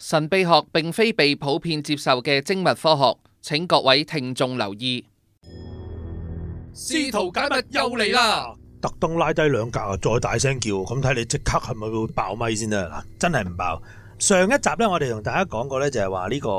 神秘學並非被普遍接受嘅精密科學，請各位聽眾留意。 試圖解密又嚟啦！特登拉低兩格啊，再大聲叫，咁睇你即刻係咪會爆咪先啦？嗱，真係唔爆。上一集咧，我哋同大家講過咧，就係話呢個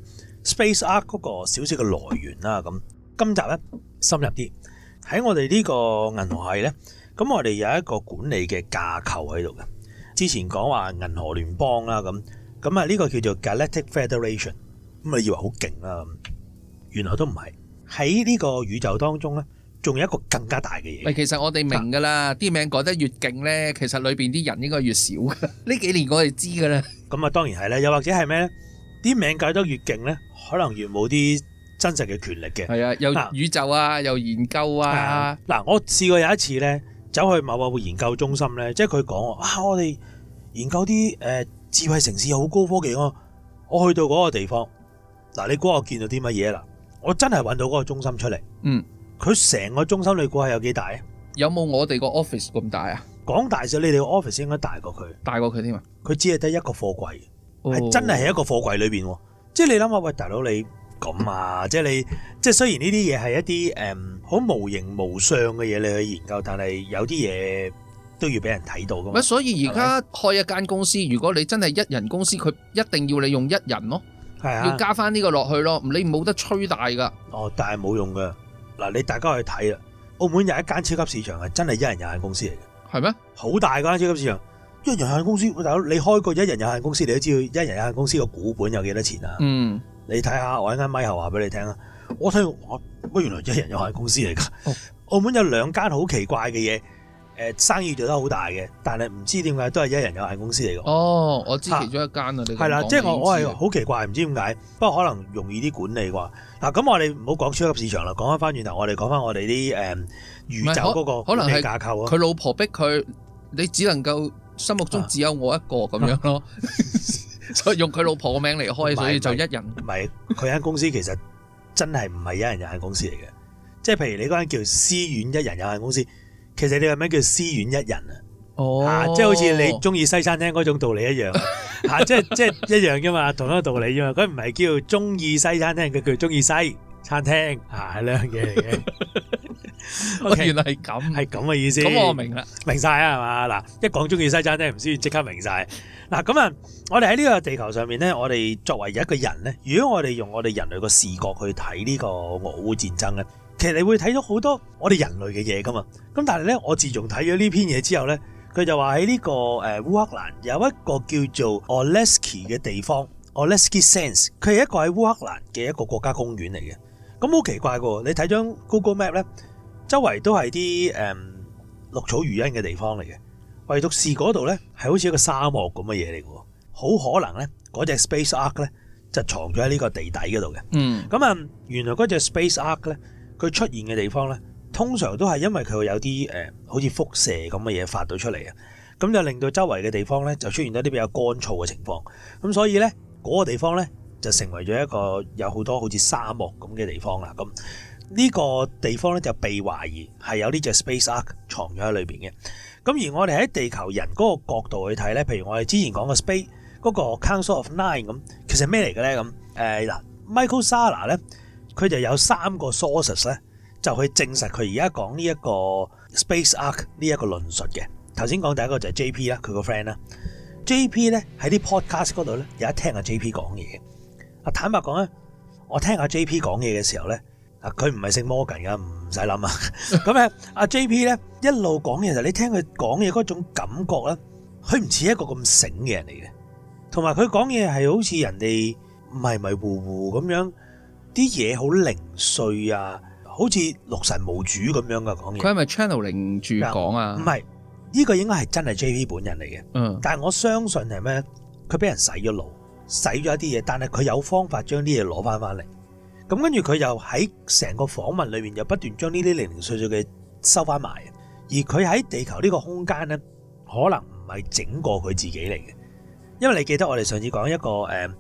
Space Ark 嗰個少少嘅來源啦。咁今集咧深入啲，喺我哋呢個銀河系咧，咁我哋有一個管理嘅架構喺度嘅。之前講話銀河聯邦啦，咁啊呢個叫做 Galactic Federation， 咁啊以為好勁啦，原來都唔係。喺呢個宇宙當中咧，仲有一個更加大嘅嘢。 其實我哋明㗎啦，啲名改得越勁咧，其實裏邊啲人應該越少㗎。呢幾年我哋知㗎啦。咁啊當然係啦，又或者係咩咧？啲名改得越勁咧，可能越冇啲真實嘅權力嘅。 係啊，又宇宙啊，又研究啊。 嗱，我試過有一次咧，走去某個研究中心咧，即係佢講啊，我哋研究啲智慧城市好高科技咯。我去到嗰個地方，嗱，你估我見到啲乜嘢啦？我真係揾到嗰個中心出嚟。佢成個中心你估係有幾大啊？ 有冇我哋個 office 咁大啊？ 講大小，你哋個 office 應該大過佢。 大過佢添啊？ 佢只係得一個貨櫃，係真係喺一個貨櫃裏邊喎。即係你諗下，喂，大佬你咁啊？即係雖然呢啲嘢係一啲好無形無相嘅嘢，你去研究，但係有啲嘢都要俾人睇到噶嘛。 所以而家開一間公司，如果你真係一人公司，佢一定要你用一人咯。係啊，要加翻呢個落去咯，你冇得吹大噶。 但係冇用噶。嗱，你大家去睇啦，澳門有一間超級市場係真係一人有限公司嚟嘅。係咩？好大嗰間超級市場，一人有限公司。大佬，你開過一人有限公司，你都知道一人有限公司個股本有幾多錢啊？你睇下，我一間咪後話俾你聽啊。我睇我原來一人有限公司嚟噶。澳門有兩間好奇怪嘅嘢。生意做得好大嘅，但係唔知點解都係一人有限公司嚟嘅。我知其中一間啊，你係啦，即係我係好奇怪，唔知點解，不過可能容易啲管理啩。嗱，咁我哋唔好講超級市場啦，講翻轉頭，我哋講翻我哋啲宇宙嗰個管理架構啊。佢老婆逼佢，你只能夠心目中只有我一個咁樣咯，所以用佢老婆個名嚟開，所以就一人。 唔係，佢間公司其實真係唔係一人有限公司嚟嘅，即係譬如你嗰間叫思遠一人有限公司。其實你個名叫思遠一人啊，即係好似你中意西餐廳嗰種道理一樣，即係一樣噶嘛，同一個道理啫嘛。佢唔係叫中意西餐廳，佢叫中意西餐廳，係兩樣嘢嚟嘅。 原來係咁， 係咁嘅意思。 咁我明啦， 明晒啊，係嘛？嗱，一講中意西餐廳，唔知即刻明晒。嗱，咁啊，我哋喺呢個地球上面咧，我哋作為一個人咧，如果我哋用我哋人類個視覺去睇呢個俄烏戰爭咧。其實你會睇到好多我哋人類嘅嘢噶嘛，咁但係咧，我自從睇咗呢篇嘢之後咧，佢就話喺呢個烏克蘭有一個叫做 Olesky 嘅地方 ，Olesky Sands， 佢係一個喺烏克蘭嘅一個國家公園嚟嘅。咁好奇怪喎，你睇張 Google Map 咧，周圍都係啲綠草如茵嘅地方嚟嘅，唯獨是嗰度咧係好似一個沙漠咁嘅嘢嚟嘅，好可能咧嗰隻 Space Ark 咧就藏咗喺呢個地底嗰度嘅。咁啊，原來嗰隻 Space Ark 咧。佢出現嘅地方咧，通常都係因為佢會有啲好似輻射咁嘅嘢發到出嚟啊，咁就令到周圍嘅地方咧就出現咗啲比較乾燥嘅情況，咁所以咧嗰個地方咧就成為咗一個有好多好似沙漠咁嘅地方啦。咁呢個地方咧就被懷疑係有呢隻 Space Ark 藏咗喺裏邊嘅。咁而我哋喺地球人嗰個角度去睇咧，譬如我哋之前講嘅 Space 嗰個 Council of Nine 咁，其實咩嚟嘅咧？咁嗱 Michael Salla 咧。佢就有3個 sources 咧，就去證實佢而家講呢一個 Space Ark 呢一個論述嘅。頭先講第一個就係 JP 啦，佢個 friend 啦。JP 咧喺啲 podcast 嗰度咧有一聽阿 JP 講嘢。坦白講咧，我聽阿 JP 講嘢嘅時候咧，佢唔係姓 Morgan 噶，唔使諗啊。咁咧，阿 JP 咧一路講嘢，其實你聽佢講嘢嗰種感覺咧，佢唔似一個咁醒嘅人嚟嘅。同埋佢講嘢係好似人哋迷迷糊糊咁樣。啲嘢好零碎啊，好似六神無主咁樣嘅講嘢。佢係咪 channeling 住講啊？唔係，呢個應該係真係 JP 本人嚟嘅。但係我相信係咩？佢俾人洗咗腦，洗咗一啲嘢，但係佢有方法將啲嘢攞翻嚟。咁跟住佢又喺成個訪問裏面又不斷將呢啲零零碎碎嘅收翻埋。而佢喺地球呢個空間咧，可能唔係整過佢自己嚟嘅。因為你記得我哋上次講一個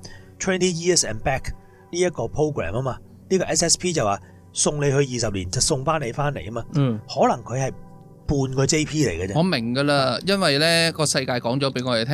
20 years and back。呢一個 program 啊嘛，呢個 SSP 就話送你去20年就送翻你翻嚟啊嘛，可能佢係半個 JP 嚟嘅啫。我明噶啦，因為咧個世界講咗俾我哋聽，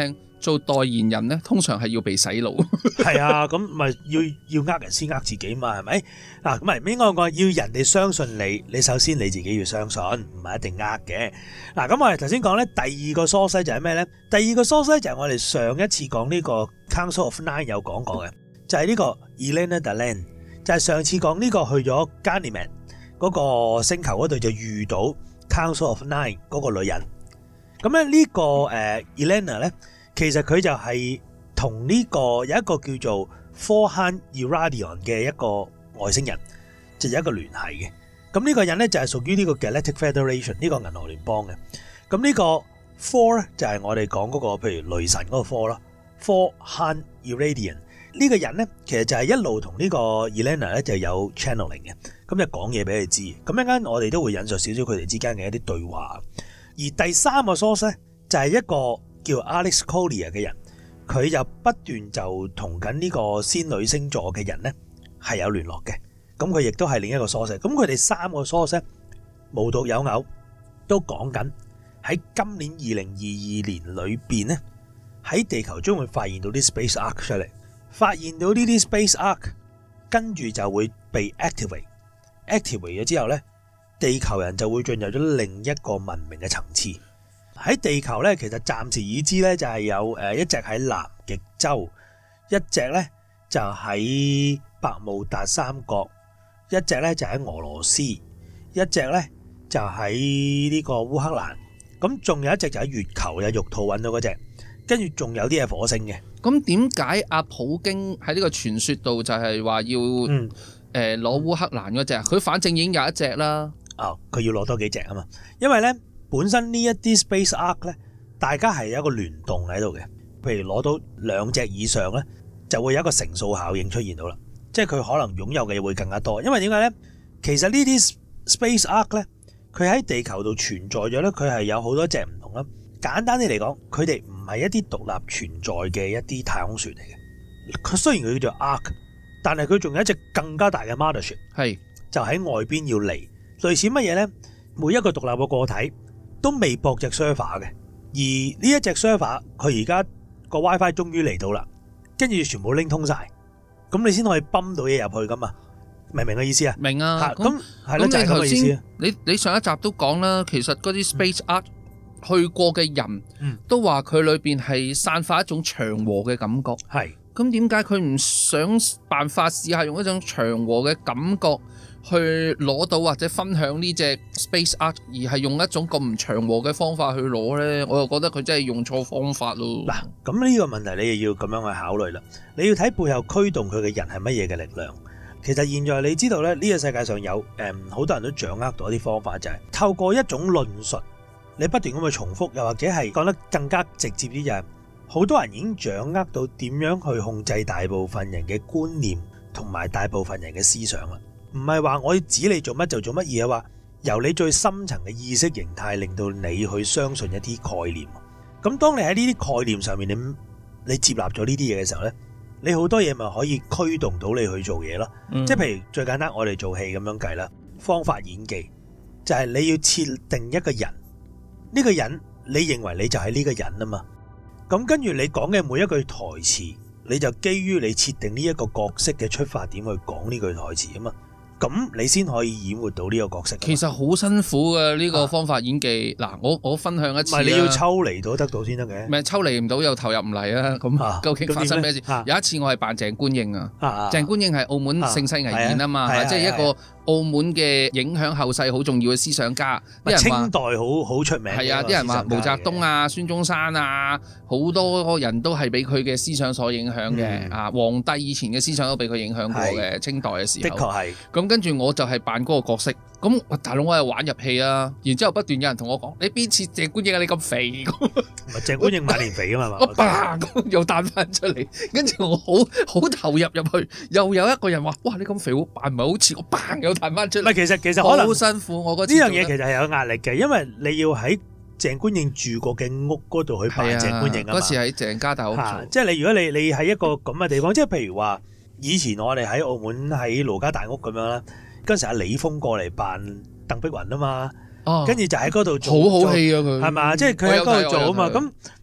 做代言人咧，通常係要被洗腦。 係啊，咁咪要呃人先呃自己嘛，係咪？嗱，咁咪應該講要人哋相信你，你首先你自己要相信，唔係一定呃嘅。嗱，咁我哋頭先講咧，第二個 source 就係咩咧？第二個 source 就係我哋上一次講呢個 Council of Nine 有講過嘅，就係呢個 Elena Deland， 就係上次講呢個去咗 Ganymed 嗰個星球嗰度就遇到 Council of Nine 嗰個女人。咁咧呢個Elena 咧，其實佢就係同呢個有一個叫做 Forhan Iradion 嘅一個外星人，就有一個聯繫嘅。咁呢個人咧就係屬於呢個 Galactic Federation 呢個銀河聯邦嘅。咁呢個 For 就係我哋講嗰個譬如雷神嗰個 For 啦 ，Forhan Iradion 呢個人咧其實就係一路同呢個 Elena 咧就有 channeling 嘅，咁就講嘢俾佢知。咁一陣我哋都會引述少少佢哋之間嘅一啲對話。而第三個 source 咧就係一個叫 Alex Collier 嘅人，佢就不斷就同緊呢個仙女星座嘅人咧係有聯絡嘅。咁佢亦都係另一個 source。咁佢哋三個 source 咧無獨有偶都講緊喺今年2022年裏邊咧，喺地球將會發現到啲 space ark 出嚟，發現到呢啲 space ark， 跟住就會被 activate 咗之後咧，地球人就會進入咗另一個文明嘅層次。喺地球咧，其實暫時已知咧就係有一隻喺南極洲，一隻咧就喺百慕達三角，一隻咧就喺俄羅斯，一隻咧就喺呢個烏克蘭，咁仲有一隻就喺月球有玉兔揾到嗰隻，跟住仲有啲係火星嘅。咁點解阿普京喺呢個傳說度就係話要攞烏克蘭嗰隻？佢反正已經有一隻啦。佢要攞多幾隻啊嘛，因為咧本身呢一啲 space ark 咧，大家係有一個聯動喺度嘅。譬如攞到2隻以上咧，就會有一個乘數效應出現到啦，即係佢可能擁有嘅嘢會更加多。因為點解咧？其實呢啲 space ark 咧，佢喺地球度存在咗咧，佢係有好多隻唔同啦。簡單啲嚟講，佢哋唔係一啲獨立存在嘅一啲太空船嚟嘅。佢雖然佢叫做 ark， 但係佢仲有一隻更加大嘅 mothership， 係就喺外邊要嚟。類似乜嘢咧？每一個獨立嘅個體都未駁隻 server 嘅，而呢一隻 server 佢而家個 WiFi 終於嚟到啦，跟住全部拎通晒，咁你先可以泵到嘢入去噶嘛？明唔明嘅意思啊？明啊！咁係咯，就係咁嘅意思。你上一集都講啦，其實嗰啲 space ark 去過嘅人都話佢裏邊係散發一種祥和嘅感覺。係咁點解佢唔想辦法試下用一種祥和嘅感覺去攞到或者分享呢隻 space ark， 而係用一種咁唔祥和嘅方法去攞呢？我又覺得佢真係用錯方法咯。嗱，咁呢個問題你又要咁樣去考慮啦。你要睇背後驅動佢嘅人係乜嘢嘅力量。其實現在你知道咧，呢個世界上有好多人都掌握到一啲方法，就係透過一種論述，你不斷咁去重複，又或者係講得更加直接啲，就係好多人已經掌握到點樣去控制大部分人嘅觀念同埋大部分人嘅思想啦。唔係話我要指你做乜就做乜，而係話由你最深層嘅意識形態令到你去相信一啲概念。咁當你喺呢啲概念上面你接納咗呢啲嘢嘅時候呢，你好多嘢咪可以驅動到你去做嘢咯。即係譬如最簡單，我哋做戲咁樣計啦，方法演技就係你要設定一個人，呢個人你認為你就係呢個人啊嘛。咁跟住你講嘅每一句台詞，你就基於你設定呢一個角色嘅出發點去講呢句台詞啊嘛。咁你先可以演活到呢個角色。其實好辛苦嘅呢個方法演技。嗱，我分享一次。唔係你要抽離到得到先得嘅。唔係抽離唔到又投入唔嚟啊！咁究竟發生咩事？有一次我係扮鄭觀應啊。鄭觀應係澳門盛世危言啊嘛，即係一個澳門嘅影響後世好重要嘅思想家。清代好出名。係啊，啲人話毛澤東啊、孫中山啊，好多人都係俾佢嘅思想所影響嘅。皇帝以前嘅思想都俾佢影響過嘅。清代嘅時候。的確係。咁跟住我就係扮嗰個角色。咁大佬我係玩入戲啊，然之後不斷有人同我講：你邊似鄭觀應啊？你咁肥。唔係鄭觀應晚年肥啊嘛。我砰又彈翻出嚟，跟住我好投入入去，又有一個人話：哇！你咁肥，扮唔係好似我砰又彈翻出嚟。唔係其實可能好辛苦，我覺得呢樣嘢其實係有壓力嘅，因為你要喺鄭觀應住過嘅屋嗰度去扮鄭觀應啊嘛。嗰時喺鄭家大屋做。即係你如果你喺一個咁嘅地方，即係譬如話以前我哋喺澳門喺盧家大屋咁樣啦。嗰時阿李峰過嚟扮鄧碧雲啊嘛，跟住就喺嗰度做好戲啊佢，係嘛？即係佢喺嗰度做啊嘛。咁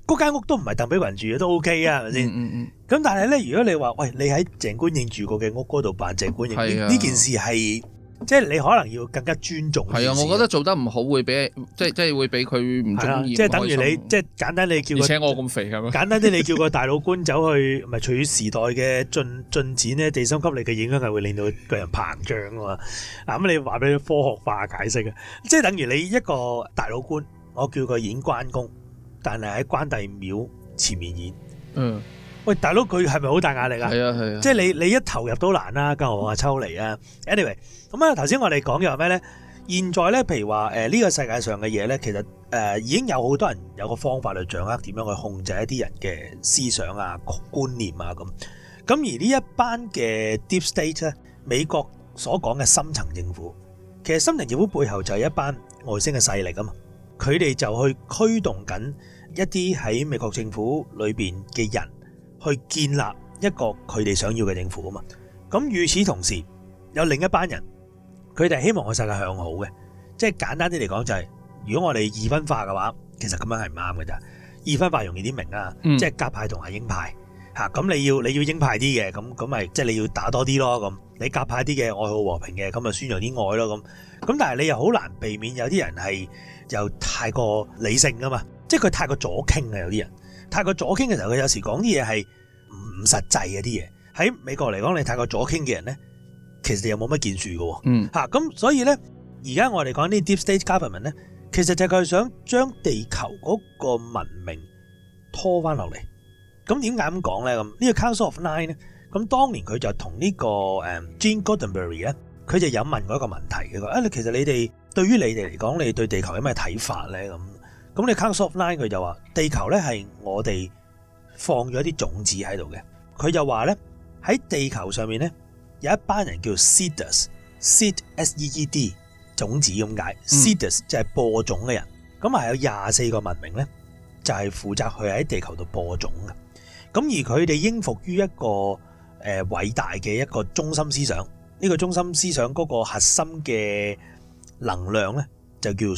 嗰間屋都唔係鄧炳雲住嘅，都 OK 啊，係咪先？咁但係咧，如果你話喂，你喺鄭觀應住過嘅屋嗰度扮鄭觀應，呢件事係即係你可能要更加尊重。 係啊，我覺得做得唔好會俾即係會俾佢唔中意。 即係等於你即係簡單你叫個， 而且我咁肥係咪？ 簡單啲你叫個大老官走去，咪隨住時代嘅進展咧，地心吸力嘅影響係會令到個人膨脹啊嘛。嗱咁你話俾佢科學化解釋啊，即係等於你一個大老官，我叫佢演關公，但係喺關帝廟前面演。喂，大佬佢係咪好大壓力啊？係啊，即係你一投入都難啦，更何況抽離啊。Anyway， 咁啊頭先我哋講嘅話咩咧？現在咧，譬如話呢個世界上嘅嘢咧，其實已經有好多人有個方法去掌握點樣去控制一啲人嘅思想啊、觀念啊咁。咁而呢一班嘅 Deep State 咧，美國所講嘅深層政府，其實深層政府背後就係一班外星嘅勢力啊嘛。佢哋就去驅動緊一啲喺美國政府裏邊嘅人，去建立一個佢哋想要嘅政府啊嘛。咁與此同時，有另一班人，佢哋係希望個世界向好嘅。即係簡單啲嚟講就係，如果我哋二分化嘅話，其實咁樣係唔啱嘅咋。二分化容易啲明啊，即係鴿派同係鷹派嚇。咁你要鷹派啲嘅，咁咪即係你要打多啲咯。咁你鴿派啲嘅愛好和平嘅，咁咪宣揚啲愛咯。咁但係你又好難避免有啲人係又太過理性噶嘛，即係佢太過左傾啊。有啲人太過左傾嘅時候，佢有時講啲嘢係唔實際嘅啲嘢。喺美國嚟講，你太過左傾嘅人咧，其實又冇乜建樹嘅。咁所以咧，而家我哋講啲 Deep State Government 咧，其實就係佢想將地球嗰個文明拖翻落嚟。咁點解咁講咧？咁呢個 Council of Nine 咧，咁當年佢就同呢個Gene Roddenberry 咧，佢就有問過一個問題嘅。其實你哋對於你哋嚟講，你對地球有咩睇法咧？咁你 Council of Nine 佢就話，地球咧係我哋放咗啲種子喺度嘅。佢就話咧，喺地球上面咧，有一班人叫 Seeders，Seed S-E-E-D 種子咁解。Seeders 就係播種嘅人。咁係有24個文明咧，就係負責去喺地球度播種嘅。咁而佢哋應服於一個偉大嘅一個中心思想。呢個中心思想嗰個核心嘅能量咧，就叫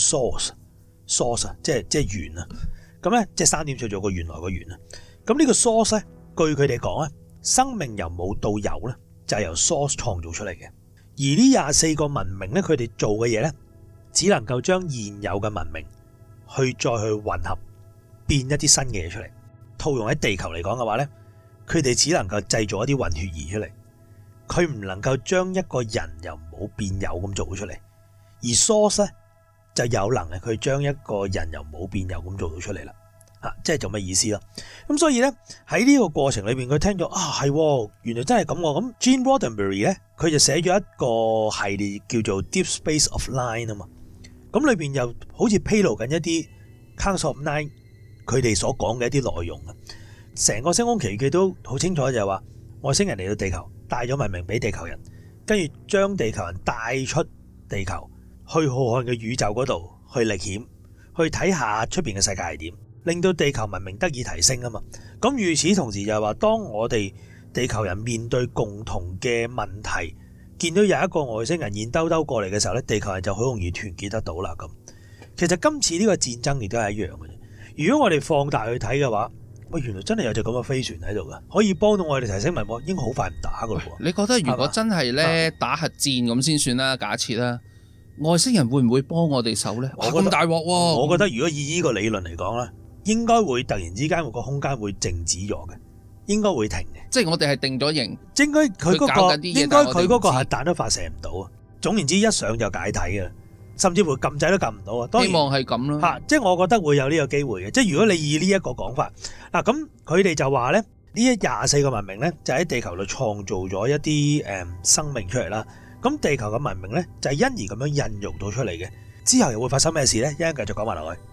source 啊，即係源啊。咁咧即係3點水做個原來個源啊。咁呢個 source 咧，據佢哋講咧，生命由冇到有咧，就係由 source 創造出嚟嘅。而呢24個文明咧，佢哋做嘅嘢咧，只能夠將現有嘅文明去再去混合，變一啲新嘅嘢出嚟。套用喺地球嚟講嘅話咧，佢哋只能夠製造一啲混血兒出嚟，佢唔能夠將一個人由冇變有咁做出嚟。而 source 咧就有能力去將一個人由冇變有咁做到出嚟啦。即係做咩意思咯？咁所以咧喺呢個過程裏邊，佢聽咗係原來真係咁喎。咁 Gene Roddenberry 咧，佢就寫咗一個系列叫做 Deep Space of Nine 啊嘛。咁裏邊又好似披露緊一啲 Council of Nine 佢哋所講嘅一啲內容啊。成個星空奇遇記都好清楚，就係話外星人嚟到地球，帶咗文明俾地球人，跟住將地球人帶出地球，去浩瀚嘅宇宙嗰度去歷險，去睇下出邊嘅世界係點，令到地球文明得以提升啊嘛。咁與此同時就係話，當我哋地球人面對共同嘅問題，見到有一個外星人現兜兜過嚟嘅時候咧，地球人就好容易團結得到啦。咁其實今次呢個戰爭亦都係一樣嘅。如果我哋放大去睇嘅話，喂，原來真係有隻咁嘅飛船喺度噶，可以幫到我哋提升文明，應該好快唔打噶咯。 你覺得如果真係咧打核戰咁先算啦，假設啦，外星人會唔會幫我哋手咧？咁大鑊喎！ 我覺得如果以呢個理論嚟講咧，應該會突然之間個空間會靜止咗嘅，應該會停嘅。 即係我哋係定咗型， 應該佢嗰個核彈都發射唔到啊！總言之，一上就解體嘅。甚至乎撳掣都撳唔到啊！當然希望係咁啦。 即係我覺得會有呢個機會嘅。即係如果你以呢一個講法嗱，咁佢哋就話咧，呢24個文明咧就喺地球度創造咗一啲生命出嚟啦。咁地球嘅文明咧就係因而咁樣孕育到出嚟嘅。之後又會發生咩事咧？一陣繼續講埋落去。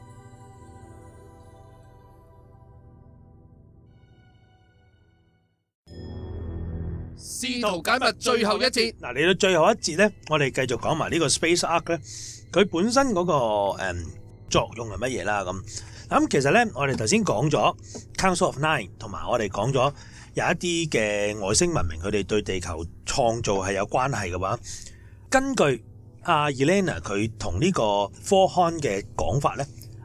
試圖解密最後一節。 嗱，嚟到最後一節咧，我哋繼續講埋呢個 Space Ark 咧，佢本身嗰個作用係乜嘢啦？咁其實咧，我哋頭先講咗 Council of Nine， 同埋我哋講咗有一啲嘅外星文明，佢哋對地球創造係有關係嘅話，根據阿 Elena 佢同呢個科刊嘅講法咧，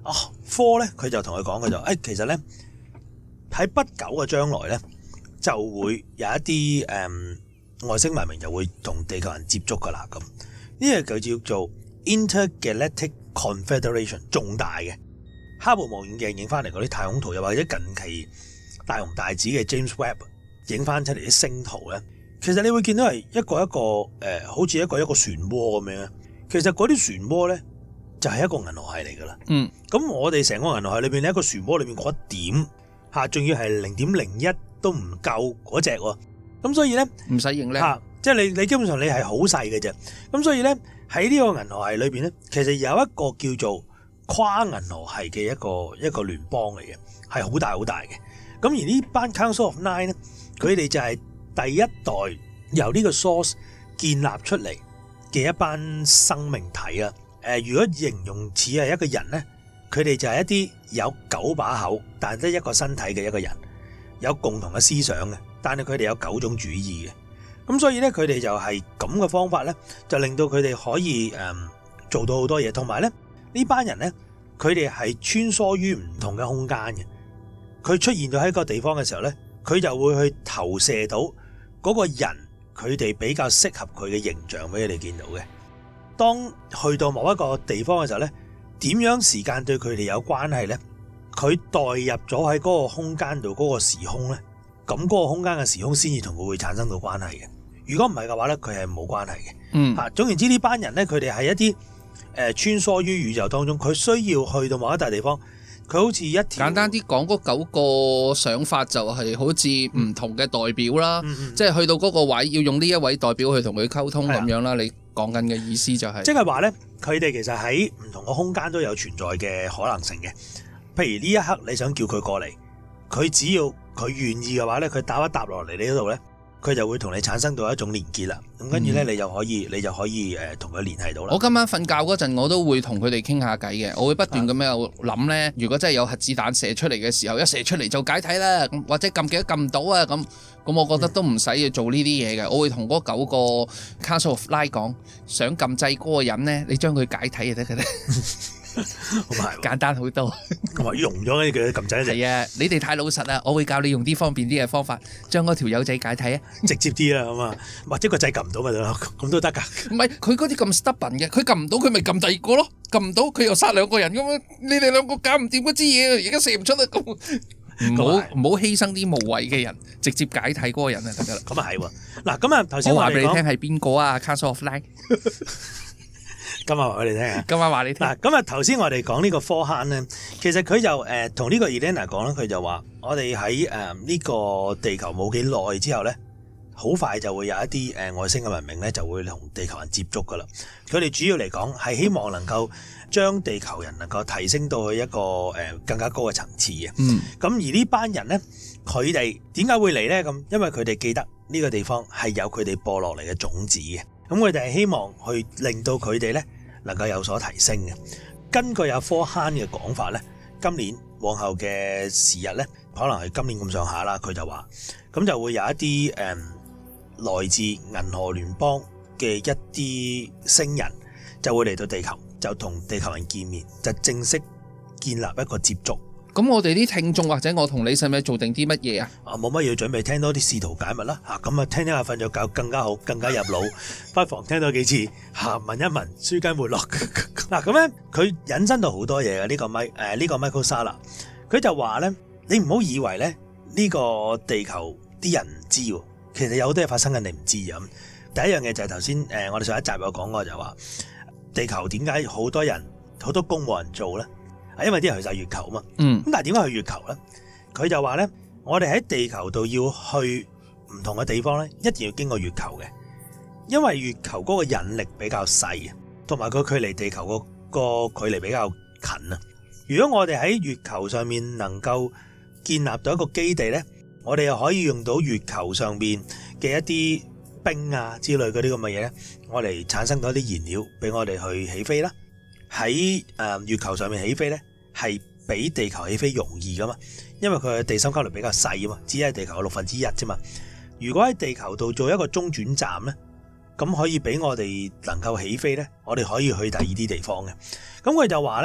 科咧佢就同佢講，佢就其實咧喺不久嘅將來咧就會有一啲外星文明就會同地球人接觸噶啦咁。呢個就叫做 Intergalactic Confederation， 重大嘅。哈勃望遠鏡影翻嚟嗰啲太空圖，又或者近期大紅大紫嘅 James Webb 影翻出嚟啲星圖咧，其實你會見到係一個好似一個漩渦咁樣。其實嗰啲漩渦咧就係一個銀河系嚟噶啦。咁我哋成個銀河系裏邊呢，一個漩渦裏邊嗰一點嚇，仲要係0.01都唔夠嗰隻喎。咁所以咧唔使認咧嚇，即係你基本上你係好細嘅啫。咁所以咧喺呢個銀河系裏邊咧，其實有一個叫做跨銀河系嘅一個聯邦嚟嘅，係好大好大嘅。咁而呢班 Council of Nine 咧，佢哋就係第一代由呢個 source 建立出嚟嘅一班生命體啦。如果形容似係一個人咧，佢哋就係一啲有9把口但得一個身體嘅一個人，有共同嘅思想嘅，但係佢哋有9種主義嘅。咁所以咧，佢哋就係咁嘅方法咧，就令到佢哋可以做到好多嘢。同埋咧，呢班人咧，佢哋係穿梭於唔同嘅空間嘅。佢出現咗喺個地方嘅時候咧，佢就會去投射到嗰個人佢哋比較適合佢嘅形象俾你哋見到嘅。當去到某一個地方嘅時候咧，點樣時間對佢哋有關係咧？佢代入咗喺嗰個空間度嗰個時空咧，咁嗰個空間嘅時空先至同佢會產生到關係嘅。如果唔係嘅話咧，佢係冇關係嘅。總言之呢班人咧，佢哋係一啲穿梭於宇宙當中，佢需要去到某一笪地方，佢好似一條簡單啲講，嗰9個想法就係好似唔同嘅代表啦，即係去到嗰個位要用呢一位代表去同佢溝通咁樣啦。你講緊嘅意思就係， 即係話咧，佢哋其實喺唔同嘅空間都有存在嘅可能性嘅。譬如呢一刻你想叫佢過嚟，佢只要佢願意嘅話咧，佢搭一搭落嚟你嗰度咧，佢就會同你產生到一種連結啦。咁跟住咧，你就可以同佢聯繫到啦。 我今晚瞓覺嗰陣，我都會同佢哋傾下偈嘅。我會不斷咁樣諗咧，如果真係有核子彈射出嚟嘅時候，一射出嚟就解體啦，或者撳幾多撳唔到啊咁。我覺得都唔使要做呢啲嘢嘅。我會同嗰9個 Council of Nine 講，想撳掣嗰個人咧，你將佢解體就得嘅咧。簡單好多， 同埋溶咗佢撳掣。 係啊，你哋太老實啦，我會教你用啲方便啲嘅方法，將嗰條友仔解體啊， 直接啲啦咁啊，或者個掣撳唔到咪得咯，咁都得噶。 唔係佢嗰啲咁 stubborn 嘅，佢撳唔到佢咪撳第二個咯，撳唔到佢又殺2個人咁樣，你哋2個搞唔掂嗰支嘢，而家射唔出啊咁。唔好犧牲啲無謂嘅人，直接解體嗰個人就得噶啦。 咁啊係喎，嗱咁啊頭先我話俾你聽係邊個啊 ？Council of Nine。 今晚話俾你聽啊！ 今晚話你聽。嗱， 咁啊頭先我哋講呢個科慳咧，其實佢就同呢個 Elena 講啦，佢就話我哋喺呢個地球冇幾耐之後咧，好快就會有一啲外星嘅文明咧，就會同地球人接觸噶啦。佢哋主要嚟講係希望能夠將地球人能夠提升到去一個更加高嘅層次嘅。咁而呢班人咧，佢哋點解會嚟咧？咁因為佢哋記得呢個地方係有佢哋播落嚟嘅種子嘅。咁佢哋係希望去令到佢哋咧能夠有所提升嘅。根據阿科慳嘅講法咧，今年往後嘅時日咧，可能係今年咁上下啦。佢就話咁就會有一啲來自銀河聯邦嘅一啲星人就會嚟到地球，就同地球人見面，就正式建立一個接觸。 咁我哋啲聽眾或者我同你使唔使做定啲乜嘢啊？ 冇乜要準備，聽多啲試圖解密啦嚇。咁啊，聽聽下瞓咗覺更加好，更加入腦。不妨聽多幾次嚇，聞一聞，舒筋活絡。嗱咁咧，佢引申到好多嘢嘅呢個Michael Salla，佢就話咧，你唔好以為咧呢個地球啲人唔知喎，其實有好多嘢發生緊你唔知咁。第一樣嘢就係頭先我哋上一集有講過就話，地球點解好多人好多工冇人做咧？因為啲人去晒月球嘛，咁但係點解去月球咧？佢就話咧，我哋喺地球度要去唔同嘅地方咧，一定要經過月球嘅，因為月球嗰個引力比較細，同埋佢距離地球個距離比較近啊。如果我哋喺月球上面能夠建立到一個基地咧，我哋又可以用到月球上邊嘅一啲冰啊之類嗰啲咁嘅嘢咧，我哋產生到一啲燃料俾我哋去起飛啦。喺月球上面起飛咧，係比地球起飛容易噶嘛，因為佢嘅地心吸力比較細啊嘛，只係地球嘅1/6啫嘛。如果喺地球度做一個中轉站咧，咁可以俾我哋能夠起飛咧，我哋可以去第二啲地方嘅。咁佢就話咧，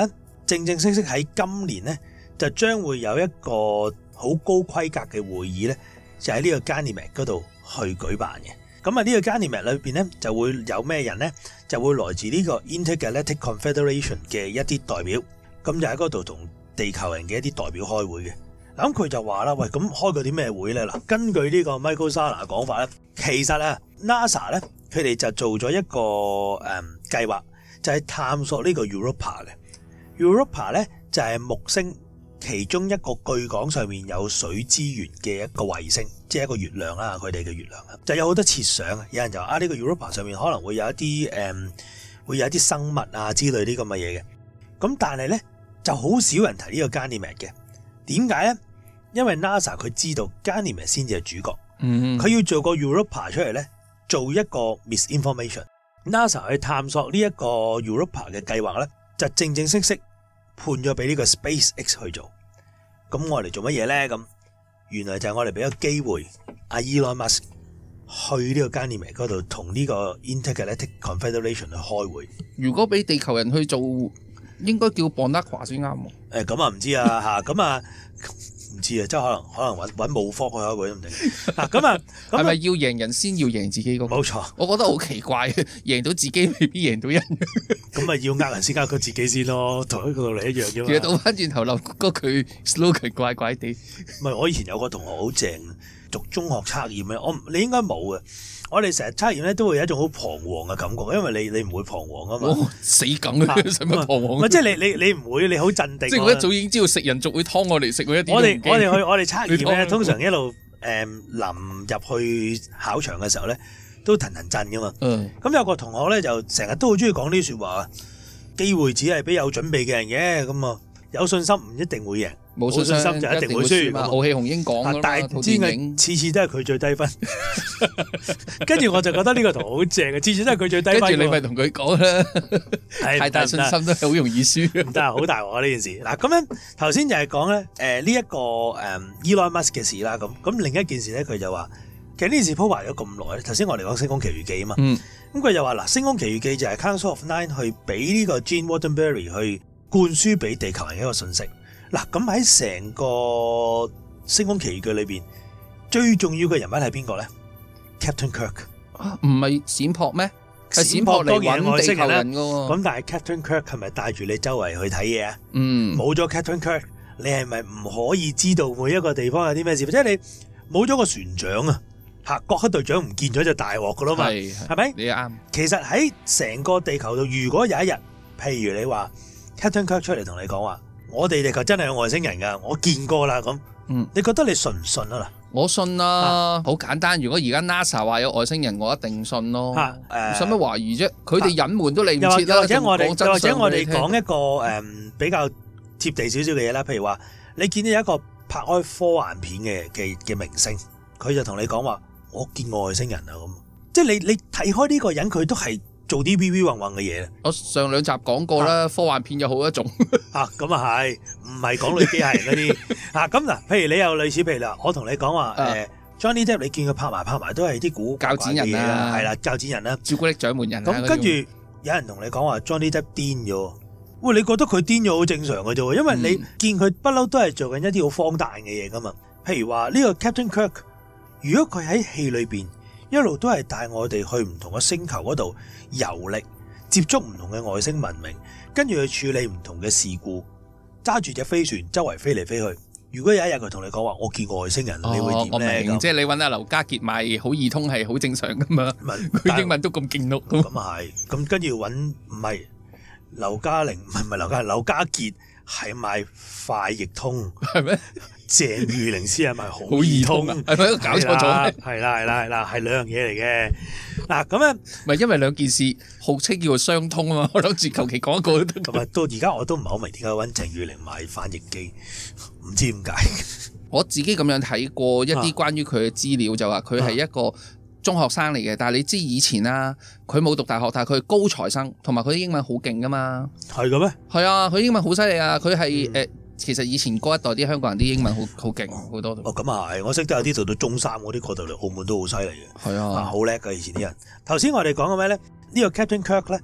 正式喺今年咧就將會有一個好高規格嘅會議咧，就喺呢個 Ganymed 嗰度去舉辦嘅。咁啊，呢個 Ganymed 裏邊咧就會有咩人咧？就會來自呢個 Intergalactic Confederation 嘅一啲代表，咁就喺嗰度同地球人嘅一啲代表開會嘅。咁佢就話啦，喂，咁開過啲咩會咧？嗱，根據呢個 Michael Salla 嘅講法咧，其實啊 NASA 咧佢哋就做咗一個計劃，就係探索呢個 Europa 嘅。Europa 咧就係木星其中一個據講上面有水資源嘅一個衛星，即係一個月亮啦，佢哋嘅月亮啊，就有好多設想啊。有人就話呢個 Europa 上面可能會有一啲生物啊之類啲咁嘅嘢嘅。咁但係咧就好少人提呢個 Ganymed 嘅。點解咧？因為 NASA 佢知道 Ganymed 先至係主角，佢要做個 Europa 出嚟咧，做一個 misinformation。NASA 去探索呢一個 Europa 嘅計劃咧，就正式判咗俾呢個 SpaceX 去做。咁我哋做乜嘢咧？咁原來就係我哋俾個機會阿 Elon Musk 去呢個 Ganymed 嗰度同呢個 Intergalactic Confederation 去開會。 如果俾地球人去做，應該叫 Bonaqua 先啱喎。 咁啊唔知啊嚇，咁啊唔知啊，即係可能揾武科去開會都唔定。咁啊係咪要贏人先要贏自己嗰個？ 冇錯， 我覺得好奇怪，贏到自己未必贏到人。 咁咪要呃人先呃佢自己先咯，同一個道理一樣啫嘛。 其實倒翻轉頭諗嗰句 slogan 怪怪地。 唔係，我以前有個同學好正，讀中學測驗咧，你應該冇嘅。我哋成日測驗咧都會有一種好彷徨嘅感覺，因為你唔會彷徨啊嘛。死梗啊！使乜彷徨？唔係即係你唔會，你好鎮定。即係我一早已經知道食人族會劏我嚟食，我一啲都唔驚。 我哋測驗咧，通常一路臨入去考場嘅時候咧，都騰震噶嘛。咁有個同學咧就成日都好中意講呢啲説話，機會只係俾有準備嘅人嘅，咁啊有信心唔一定會贏。冇信心就一定會輸。 傲氣雄鷹講， 但係知嘅次次都係佢最低分，跟住我就覺得呢個圖好正嘅，次次都係佢最低分。 跟住你咪同佢講啦，太大信心都係好容易輸。 唔得啊，好大鑊啊呢件事。嗱咁樣頭先就係講咧，呢一個Elon Musk 嘅事啦。咁另一件事咧，佢就話其實呢件事鋪排咗咁耐。頭先我哋講《星空奇遇記》啊嘛，咁佢就話嗱，《星空奇遇記》就係 Council of Nine 去俾呢個 Gene Roddenberry 去灌輸俾地球人一個信息。嗱，咁喺成個星空奇遇記裏邊，最重要嘅人物係邊個咧 ？Captain Kirk 唔係閃撲咩？係閃撲嚟揾地球人噶喎。 咁但係 Captain Kirk 係咪帶住你周圍去睇嘢啊？冇咗 Captain Kirk，你係咪唔可以知道每一個地方有啲咩事？即係你冇咗個船長啊，嚇，各級隊長唔見咗就大鑊噶啦嘛，係咪？你啱。其實喺成個地球度，如果有一日，譬如你話 Captain Kirk 出嚟同你講話，我哋地球真係有外星人㗎，我見過啦咁。你覺得你信唔信啊？嗱， 我信啦，好簡單。如果而家 NASA 話有外星人，我一定信咯。使乜懷疑啫？佢哋隱瞞都嚟唔切啦。或者我哋講一個比較貼地少少嘅嘢啦。譬如話，你見到有一個拍開科幻片嘅明星，佢就同你講話，我見過外星人啊咁。即係你睇開呢個人，佢都係做啲 V V 混混嘅嘢。我上兩集講過啦，科幻片有好一種咁啊係，唔係講類機械人嗰啲咁嗱。譬如你有類似，譬如啦，我同你講話Johnny Depp，你見佢拍埋都係啲古教剪人啦， 係啦，教剪人啦， 朱古力獎門人。 咁跟住有人同你講話 Johnny Depp 癲咗，喂，你覺得佢癲咗好正常嘅啫，因為你見佢不嬲都係做緊一啲好荒誕嘅嘢噶嘛。譬如話呢個 Captain Kirk，如果佢喺戲裏邊一路都係帶我哋去唔同嘅星球嗰度遊歷，接觸唔同嘅外星文明，跟住去處理唔同嘅事故，揸住隻飛船周圍飛嚟飛去。如果有一日佢同你講話，我見過外星人，你會點咧？ 即係你揾阿劉家傑賣好易通係好正常噶嘛？佢英文都咁勁咯。 咁啊係，咁跟住揾唔係劉嘉玲，唔係劉家傑係賣快譯通，係咩？鄭裕玲先係賣好易通啊？係咪搞錯咗？係啦，係兩樣嘢嚟嘅。嗱咁樣， 唔係因為兩件事號稱叫做相通啊嘛。我諗住求其講一個都得。 咁啊，到而家我都唔係好明點解揾鄭裕玲賣翻譯機，唔知點解。 我自己咁樣睇過一啲關於佢嘅資料，就話佢係一個中學生嚟嘅。但係你知以前啦，佢冇讀大學，但係佢係高材生，同埋佢啲英文好勁噶嘛。係嘅咩？係啊，佢英文好犀利啊！佢係其實以前嗰一代啲香港人啲英文好勁好多。 咁啊係，我識得有啲做到中三嗰啲過到嚟澳門都好犀利嘅。係啊，好叻㗎以前啲人。頭先我哋講嘅咩咧？呢個 Captain Kirk 咧，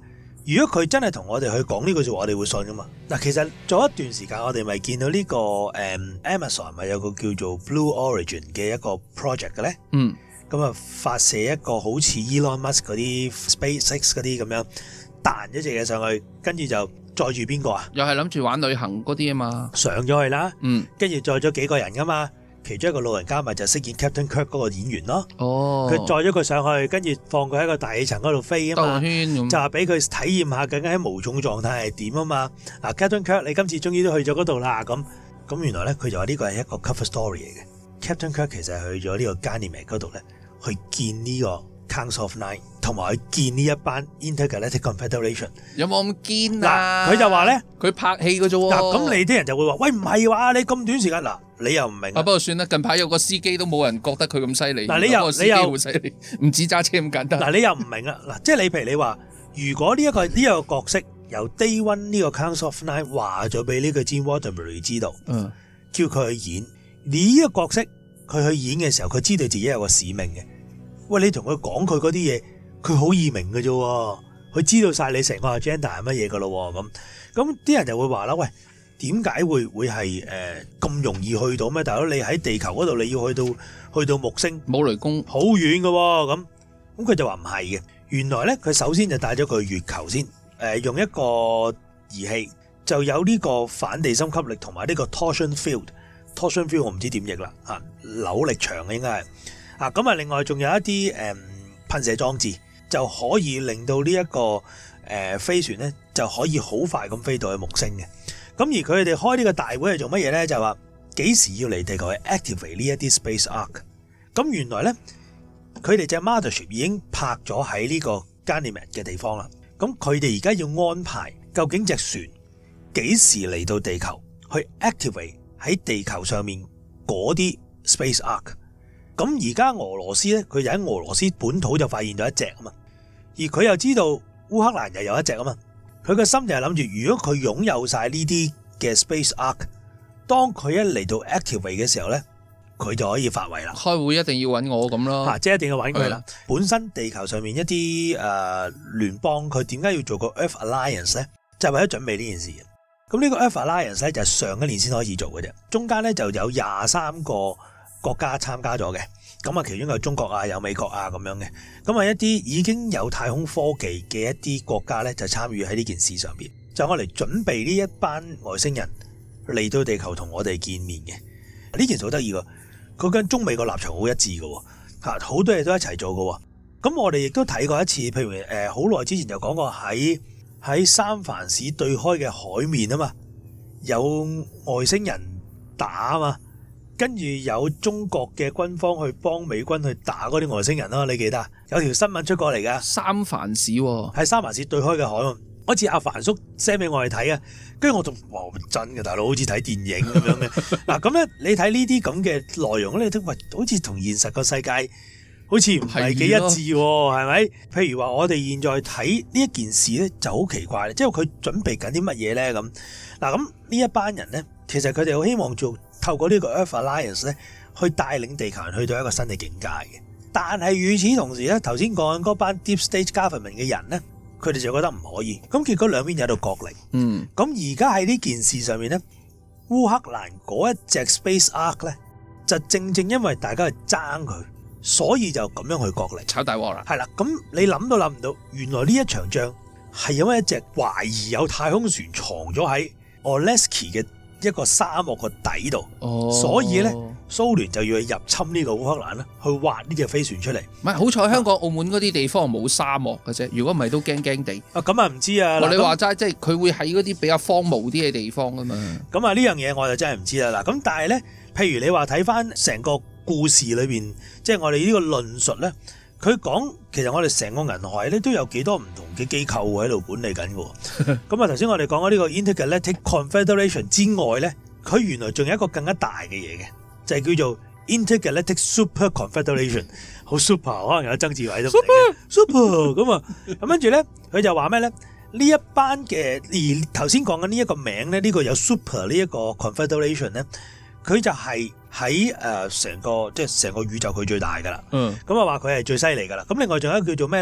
如果佢真係同我哋去講呢句說話，我哋會信噶嘛？嗱，其實做一段時間，我哋咪見到呢個Amazon 咪有個叫做 Blue Origin 嘅一個 project 嘅咧。咁啊，發射一個好似 Elon Musk 嗰啲 SpaceX 嗰啲咁樣彈一隻嘢上去，跟住就載住邊個啊？ 又係諗住玩旅行嗰啲啊嘛。 上咗去啦，跟住載咗幾個人噶嘛。其中一個老人家咪就飾演 Captain Kirk 嗰個演員咯。佢載咗佢上去，跟住放佢喺個大氣層嗰度飛啊嘛，就話俾佢體驗下究竟喺無重狀態係點啊嘛。嗱 Captain Kirk 你今次終於都去咗嗰度啦，咁原來咧佢就話呢個係一個 cover story 嚟嘅。Captain Kirk 其實係去咗呢個 Ganymede 嗰度咧，去見呢個 Council of Nine， 同埋去見呢一班 Intergalactic Confederation。有冇咁堅啊？嗱，佢就話咧，佢拍戲嘅啫喎。嗱，咁你啲人就會話：喂，唔係話你咁短時間嗱。你又唔明啊？不過算啦，近排有個司機都冇人覺得佢咁犀利。嗱，你又好犀利，唔止揸車咁簡單。嗱，你又唔明啊？嗱，即係你譬如你話，如果呢一個角色由 Day One 呢個 Council of Nine 話咗俾呢個 Gene Roddenberry 知道，叫佢去演呢個角色，佢去演嘅時候，佢知道自己有個使命嘅。喂，你同佢講佢嗰啲嘢，佢好易明嘅啫，佢知道晒你成個 agenda 係乜嘢噶咯。咁啲人就會話啦，喂。點解會係咁容易去到咩？大佬你喺地球嗰度，你要去到木星冇雷公好遠嘅喎，咁佢就話唔係嘅。原來咧佢首先就帶咗佢去月球先，用一個儀器就有呢個反地心吸力同埋呢個 torsion field 我唔知點譯啦嚇，扭力場應該係啊。咁啊另外仲有一啲噴射裝置就可以令到呢一個飛船咧就可以好快咁飛到去木星嘅。咁而佢哋開呢個大會係做乜嘢咧？就話幾時要嚟地球去 activate 呢一啲 space ark。咁原來咧，佢哋隻 mothership 已經泊咗喺呢個 Ganymede 嘅地方啦。咁佢哋而家要安排究竟隻船幾時嚟到地球去 activate 喺地球上面嗰啲 space ark。咁而家俄羅斯咧，佢就喺俄羅斯本土就發現咗一隻啊嘛，而佢又知道烏克蘭又有一隻啊嘛。佢個心就係諗住，如果佢擁有晒呢啲嘅 space ark， 當佢一嚟到 activate 嘅時候咧，佢就可以發圍啦。開會一定要揾我咁咯，即係一定要揾佢啦。本身地球上面一啲聯邦，佢點解要做個 Earth Alliance 咧？就係為咗準備呢件事嘅。咁呢個 Earth Alliance 咧就係上一年先開始做嘅啫，中間咧就有23個國家參加咗嘅。咁啊，其中有中國啊，有美國啊咁樣嘅。咁啊，一啲已經有太空科技嘅一啲國家咧，就參與喺呢件事上邊，就我嚟準備呢一班外星人嚟到地球同我哋見面嘅。呢件事好得意㗎，佢跟中美個立場好一致㗎，嚇好多嘢都一齊做㗎。咁我哋亦都睇過一次，譬如好耐之前就講過喺三藩市對開嘅海面啊嘛，有外星人打啊嘛。跟住有中國嘅軍方去幫美軍去打嗰啲外星人咯，你記得？有條新聞出過嚟噶，三藩市喎，喺三藩市對開嘅海喎。嗰次阿凡叔 send 俾我哋睇啊，跟住我仲哇真嘅大佬，好似睇電影咁樣嘅。嗱咁咧，你睇呢啲咁嘅內容咧，你都喂好似同現實個世界好似唔係幾一致喎，係咪？譬如話我哋現在睇呢一件事咧，就好奇怪，即係佢準備緊啲乜嘢咧咁。嗱咁呢一班人咧，其實佢哋好希望透過呢個 Earth Alliance 咧，去帶領地球人去到一個新嘅境界嘅。但係與此同時咧，頭先講緊嗰班 Deep State Government 嘅人咧，佢哋就覺得唔可以。咁結果兩邊有度角力。咁而家喺呢件事上面咧，烏克蘭嗰一隻 Space Ark 咧，就正因為大家去爭佢，所以就咁樣去角力，炒大鑊啦。係啦，咁你諗都諗唔到，原來呢一場仗係因為一隻懷疑有太空船藏咗喺 Oleski 嘅一個沙漠個底度，所以咧蘇聯就要去入侵呢個烏克蘭啦，去挖呢隻飛船出嚟。唔係好彩香港、澳門嗰啲地方冇沙漠嘅啫，如果唔係都驚驚地。咁啊唔知啊。你話齋即係佢會喺嗰啲比較荒蕪啲嘅地方啊嘛。咁啊呢樣嘢我就真係唔知啦。嗱咁但係咧，譬如你話睇翻成個故事裏邊，即係我哋呢個論述咧，佢講其實我哋成個銀河咧都有幾多唔同嘅機構喺度管理緊嘅。咁啊頭先我哋講咗呢個 Intergalactic Confederation 之外咧，佢原來仲有一個更加大嘅嘢嘅，就係叫做 Intergalactic Super Confederation。好 super， 可能有曾志偉都唔明嘅 super 咁啊。咁跟住咧，佢就話咩咧？呢一班嘅而頭先講緊呢一個名咧，呢個有 super 呢一個 Confederation 咧，佢就係喺成個即係成個宇宙佢最大噶啦。咁啊話佢係最犀利噶啦。咁另外仲有一個叫做咩咧？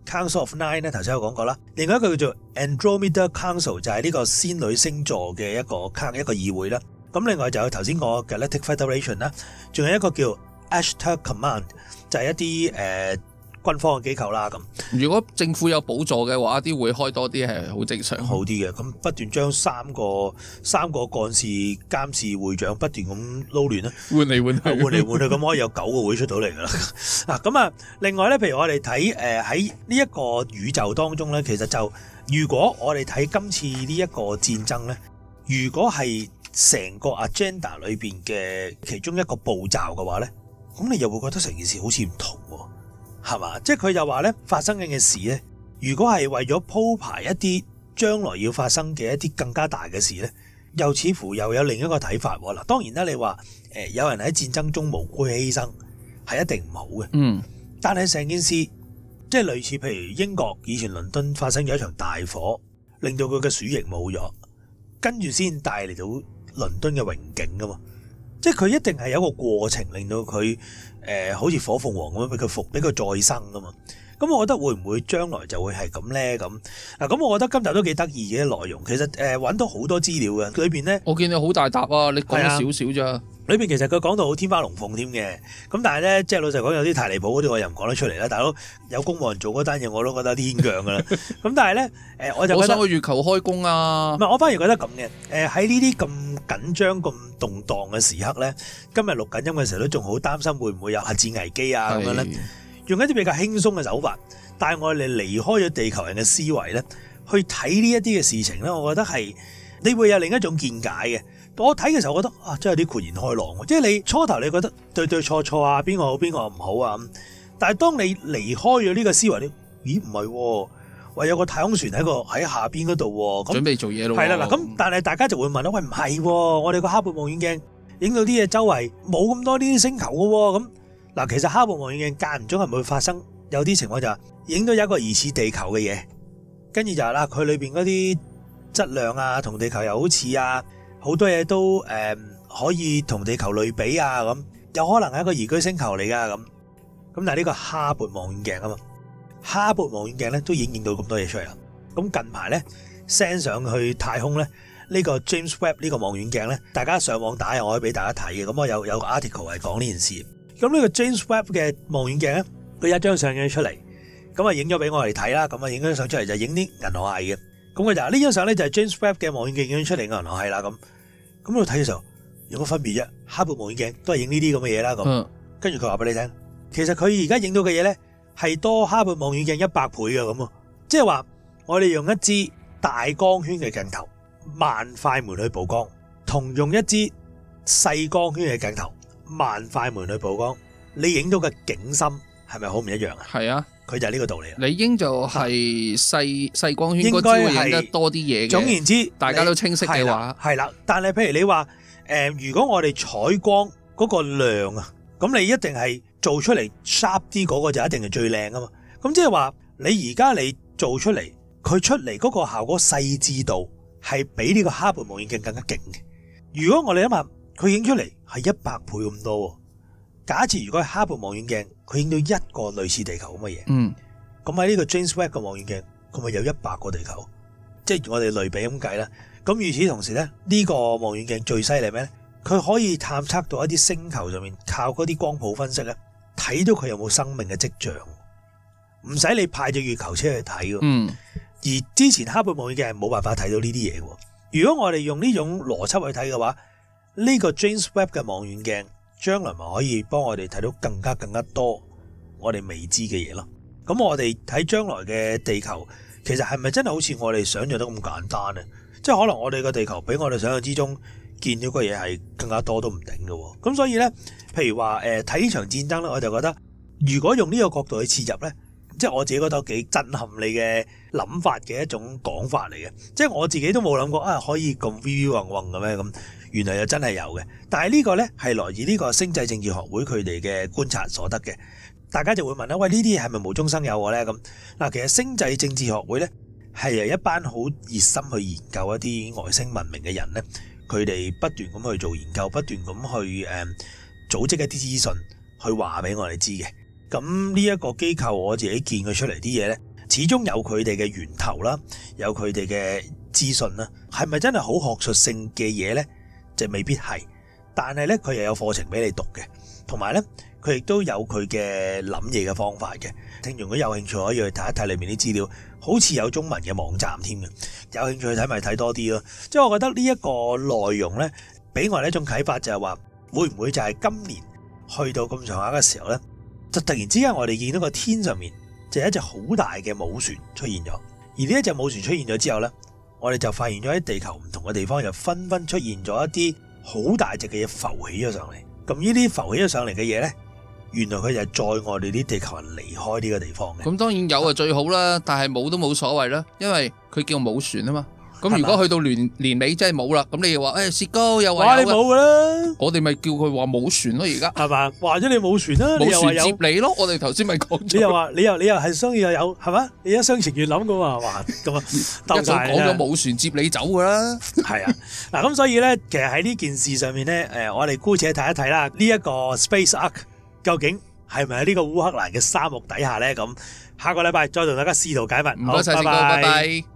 Council of Nine 咧，頭先有講過啦。另外一個叫做 Andromeda Council 就係呢個仙女星座嘅一個議會啦。咁另外就有頭先講嘅 Galactic Federation 啦，仲有一個叫 Ashtar Command 就係一啲軍方嘅機構啦。咁如果政府有補助嘅話，啲會開多啲係好正常， 好啲嘅。咁不斷將三個幹事、監事、會長不斷咁撈亂啦， 換嚟換去， 咁可以有9個會出到嚟噶啦。嗱咁啊，另外咧，譬如我哋睇喺呢一個宇宙當中咧，其實就如果我哋睇今次呢一個戰爭咧，如果係成個 agenda 裏邊嘅其中一個步驟嘅話咧，咁你又會覺得成件事好似唔同喎。係嘛？即係佢就話咧，發生緊嘅事咧，如果係為咗鋪排一啲將來要發生嘅一啲更加大嘅事咧，又似乎又有另一個睇法喎。嗱，當然啦，你話有人喺戰爭中無辜犧牲係一定唔好嘅。 嗯。 但係成件事即係類似，譬如英國以前倫敦發生咗一場大火，令到佢嘅鼠疫冇咗，跟住先帶嚟到倫敦嘅榮景噶嘛。即係佢一定係有一個過程，令到佢好似火鳳凰咁樣俾佢再生噶嘛。咁我覺得會唔會將來就會係咁咧？咁咁我覺得今集都幾得意嘅內容。其實揾到好多資料嘅裏邊咧， 我見你好大沓啊！你講咗少少咋？ 裏邊其實佢講到好天花龍鳳添嘅。咁但係咧，即係老實講，有啲太離譜嗰啲，我又唔講得出嚟啦。大佬有公務人做嗰單嘢，我都覺得有啲牽強噶啦。咁但係咧，我就覺得我想去月球開工啊！ 唔係，我反而覺得咁嘅。喺呢啲咁緊張、咁動盪嘅時刻咧，今日錄緊音嘅時候都仲好擔心會唔會有核戰危機啊咁樣咧。用一啲比較輕鬆嘅手法，帶我哋離開咗地球人嘅思維咧，去睇呢一啲嘅事情咧，我覺得係你會有另一種見解嘅。我睇嘅時候，我覺得啊，真係有啲豁然開朗。即係你初頭你覺得對錯啊，邊個好邊個唔好啊咁，但係當你離開咗呢個思維，咦唔係，喂有個太空船喺下邊嗰度喎， 準備做嘢咯。 係啦嗱，咁但係大家就會問啦，喂唔係，我哋個哈勃望遠鏡影到啲嘢周圍冇咁多呢啲星球嘅喎，咁。嗱，其實哈勃望遠鏡間唔中係咪會發生有啲情況就係影到有一個疑似地球嘅嘢，跟住就係啦，佢裏邊嗰啲質量啊，同地球又好似啊，好多嘢都可以同地球類比啊，咁有可能係一個宜居星球嚟噶咁。咁但係呢個哈勃望遠鏡啊嘛，哈勃望遠鏡咧都已經影到咁多嘢出嚟啦。咁近排咧 send 上去太空咧，呢個 James Webb 呢個望遠鏡咧，大家上網打我可以俾大家睇嘅。咁我有個 article 係講呢件事。咁呢個 James Webb 嘅望遠鏡咧，佢一張相影出嚟，咁啊影咗俾我哋睇啦。咁啊影咗張相出嚟就影啲銀河系嘅。咁佢就呢張相咧就係 James Webb 嘅望遠鏡影出嚟嘅銀河系啦。咁我睇嘅時候有乜分別啫？哈勃望遠鏡都係影呢啲咁嘅嘢啦。咁跟住佢話俾你聽，其實佢而家影到嘅嘢咧係多哈勃望遠鏡100倍嘅咁。即係話我哋用一支大光圈嘅鏡頭慢快門去曝光，同用一支細光圈嘅鏡頭慢快門去曝光，你影到嘅景深係咪好唔一樣啊？ 係啊， 佢就係呢個道理啦。 理應就係細光圈嗰支會影得多啲嘢嘅。 總言之， 大家都清晰嘅話， 係啦。但係譬如你話如果我哋採光嗰個量啊，咁你一定係做出嚟 sharp 啲嗰個就一定係最靚啊嘛。咁即係話你而家你做出嚟，佢出嚟嗰個效果細緻度係比呢個哈勃望遠鏡更加勁嘅。如果我哋諗下，佢影出嚟係100倍咁多。假設如果係哈勃望遠鏡，佢影到一個類似地球咁嘅嘢，咁喺呢個 James Webb 嘅望遠鏡，佢咪有100個地球？即係我哋類比咁計啦。咁與此同時咧，呢個望遠鏡最犀利咩咧？佢可以探測到一啲星球上面靠嗰啲光譜分析咧，睇到佢有冇生命嘅跡象，唔使你派隻月球車去睇。而之前哈勃望遠鏡係冇辦法睇到呢啲嘢嘅。如果我哋用呢種邏輯去睇嘅話，呢個 James Webb 嘅望遠鏡將來咪可以幫我哋睇到更加多我哋未知嘅嘢咯。咁我哋睇將來嘅地球，其實係咪真係好似我哋想象得咁簡單呢？即係可能我哋個地球比我哋想象之中見到嘅嘢係更加多都唔定嘅。咁所以呢，譬如話睇呢場戰爭呢，我就覺得如果用呢個角度去切入呢，即係我自己覺得幾震撼你嘅諗法嘅一種講法嚟嘅。即係我自己都冇諗過可以咁 v 混嘅咩咁。原來又真係有嘅，但係呢個呢係來自呢個星際政治學會佢哋嘅觀察所得嘅。大家就會問啦，喂，呢啲係咪無中生有嘅呢？咁嗱，其實星際政治學會呢係由一班好熱心去研究一啲外星文明嘅人呢，佢哋不斷咁去做研究，不斷咁去組織一啲資訊去話俾我哋知嘅。咁呢一個機構我自己見佢出嚟啲嘢呢， 始終有佢哋嘅源頭啦，有佢哋嘅資訊啦，係咪真係好學術性嘅嘢咧？就未必係，但係咧佢又有課程俾你讀嘅，同埋咧佢亦都有佢嘅諗嘢嘅方法嘅。聽眾如果有興趣可以去睇一睇裏面啲資料，好似有中文嘅網站添嘅，有興趣去睇咪睇多啲咯。即係我覺得呢一個內容咧，俾我哋一種啟發就係話，會唔會就係今年去到咁上下嘅時候咧，就突然之間我哋見到個天上面就有一隻好大嘅母船出現咗，而呢一隻母船出現咗之後咧，我哋就發現咗喺地球唔同嘅地方又紛紛出現咗一啲好大隻嘅嘢浮起咗上嚟。咁呢啲浮起咗上嚟嘅嘢咧，原來佢就係載我哋啲地球人離開呢個地方嘅。 咁當然有就最好啦，但係冇都冇所謂啦，因為佢叫母船啊嘛。咁如果去到年尾真係冇啦，咁你又話雪糕又話你冇噶啦， 我哋咪叫佢話冇船咯，而家係嘛？話咗你冇船啦， 冇船接你咯。我哋頭先咪講咗， 你又係商業又有係嘛？你一廂情願諗噶嘛？哇咁啊， 一早講咗冇船接你走噶啦。 係啊，嗱咁所以咧，其實喺呢件事上面咧，我哋姑且睇一睇啦。呢一個 Space Ark 究竟係咪喺呢個烏克蘭嘅沙漠底下咧？咁下個禮拜再同大家試圖解密。 唔該晒，拜拜。